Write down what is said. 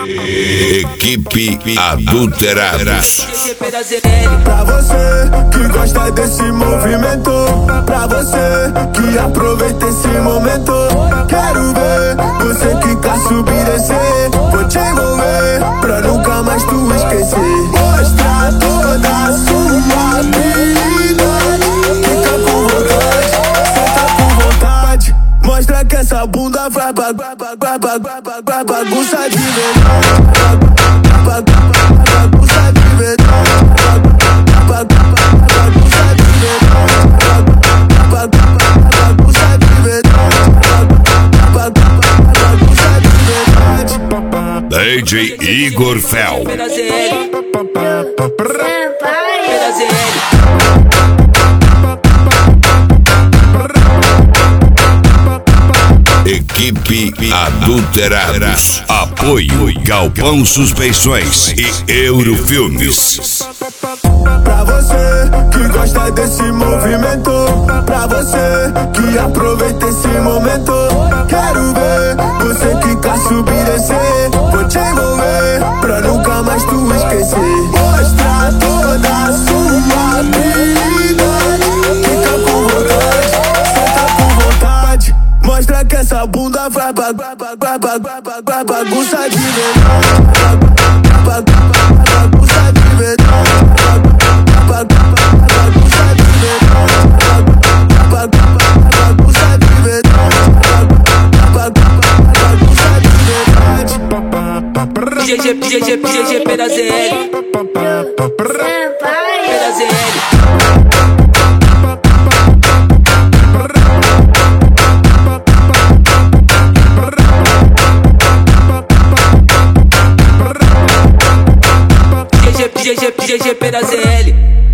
Equipe Adulterados. Pra você que gosta desse movimento, pra você que aproveita esse momento, quero ver você quicar, subir e descer. Vou te envolver pra nunca mais tu esquecer. Mostra toda a sua habilidade, fica com vontade, senta com vontade. Mostra que essa bunda vai bagunça de verdade. Bagunça de verdade. Bagunça de verdade. Bagunça de verdade. Bagunça de verdade. DJ Igor Fel. Equipe Adulterados. Apoio Galpão Suspeições e Eurofilmes. Pra você que gosta desse movimento, pra você que aproveita esse momento, quero ver você quicar, subir e descer. Vou te envolver pra nunca mais tu esquecer. Mostra toda a sua habilidade, fica com vontade, senta com vontade. Mostra que essa bunda vai bagunça de verdade. Bagunça de verdade. Bagunça de verdade. Bagunça de verdade. Bagunça de verdade. GG PZL. GG PZL.